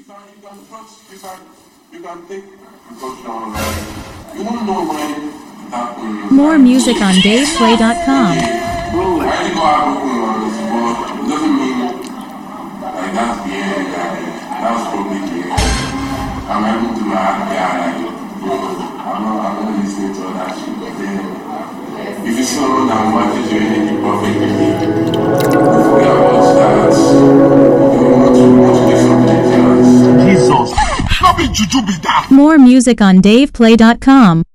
More music on DavePlay.com. I'm able to I'm not listening to all that shit, but then if it's someone that watches you anything perfectly, forget about that. You want to get something else. Jesus. Not be juju be that. More music on DavePlay.com.